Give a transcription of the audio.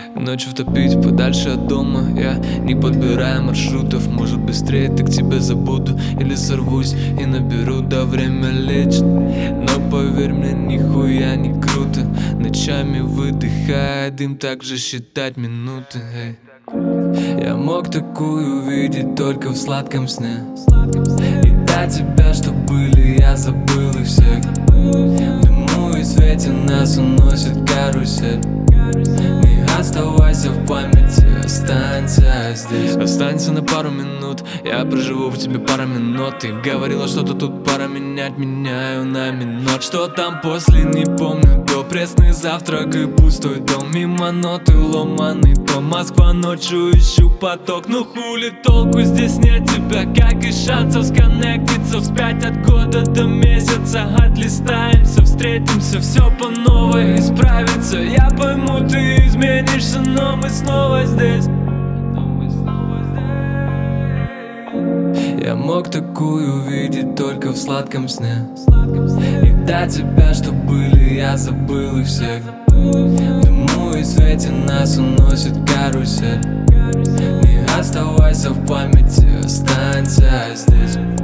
Ночью втопить подальше от дома. Я не подбираю маршрутов. Может быстрее так тебя забуду. Или сорвусь и наберу, да время лечит. Но поверь мне, нихуя не круто. Ночами выдыхая дым, так же считать минуты. Я мог такую увидеть только в сладком сне. И до тебя, что были, я забыл их всех. В дыму и свете нас уносит карусель. Не оставайся в памяти, останься здесь. Останься на пару минут, я проживу в тебе пару минут. Ты говорила, что-то тут пора менять, меняю на минут. Что там после, не помню, до пресный завтрак и пустой дом. Мимо ноты ломаный том, Москва ночью, ищу поток. Ну хули толку, здесь нет тебя, как и шансов сконнектиться вспять от года до месяца. Отлистаемся, встретимся, все по новой исправится. Я пойму, ты изменишься, но мы снова здесь. Я мог такую увидеть только в сладком сне. И до тебя, что были, я забыл их всех. В дыму и свете нас уносит карусель. Не оставайся в памяти, останься здесь.